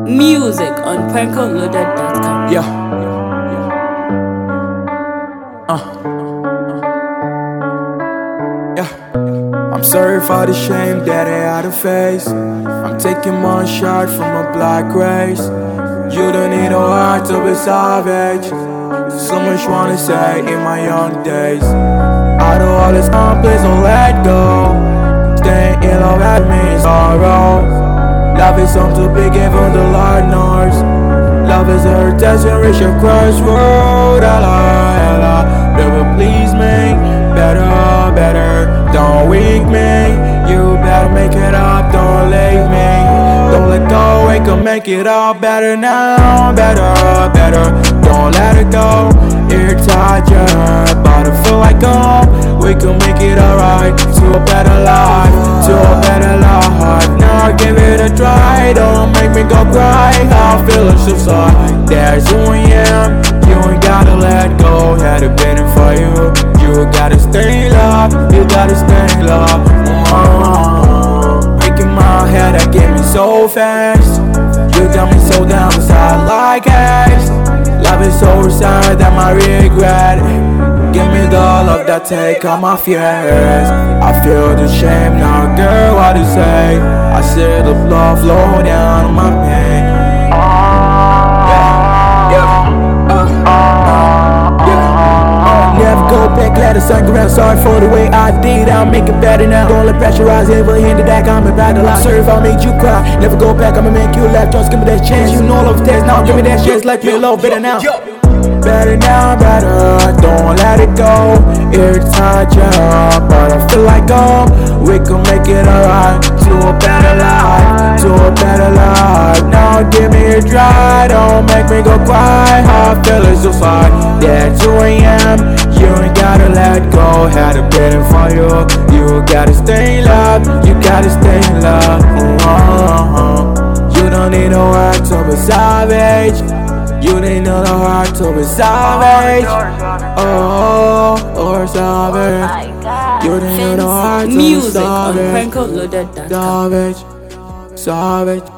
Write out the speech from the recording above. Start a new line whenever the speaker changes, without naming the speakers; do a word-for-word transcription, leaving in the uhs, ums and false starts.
Music on prankle loaded dot com.
Yeah. Uh. Yeah. I'm sorry for the shame that I had to face. I'm taking one shot from a black race. You don't need a heart to be savage. So much wanna say in my young days. Out of all this time, please don't let go. Staying in love that means sorrow. Love is something too big, even the Lord knows. Love is a testing, reach a crossroad. Allah, Allah, never please me. Better, better, don't weak me. You better make it up, don't leave me. Don't let go, we can make it all better now. Better, better, don't let it go. You're tired, but I feel like home. We can make it alright, to a better life, to a better life. Now give it a try, don't make me go cry. I feel it so sad, that's who I am. You ain't gotta let go, had it been for you. You gotta stay in love, you gotta stay in love. Oh, breaking my head, that get me so fast. You got me so down inside like ice. Love is so sad that my regret. Give me the love that take all my fears. I feel the shame now, girl, what to say? I see the blood flow down my pain. Yeah, yeah, uh, uh, yeah. Never go back, let the sun go around. Sorry for the way I did, I'll make it better now. Don't let pressurize, ever hinted that I'm about to lie. Sorry if I made you cry, never go back, I'ma make you laugh. Just give me that chance, you know love takes now. Give me that chance, like me a little better now. Better now, better, don't let it go. It's hard job, but I feel like home. We can make it alright, to a better life, to a better life. Now give me a try, don't make me go cry. I feel it so far, that's who I am. You ain't gotta let go, had a better for you. You gotta stay in love, you gotta stay in love. Oh, you don't need no heart to be savage. You need no heart to be savage. Oh, or savage. You need no heart to be
Music on
savage.
prankle loaded dot com.
Savage, savage.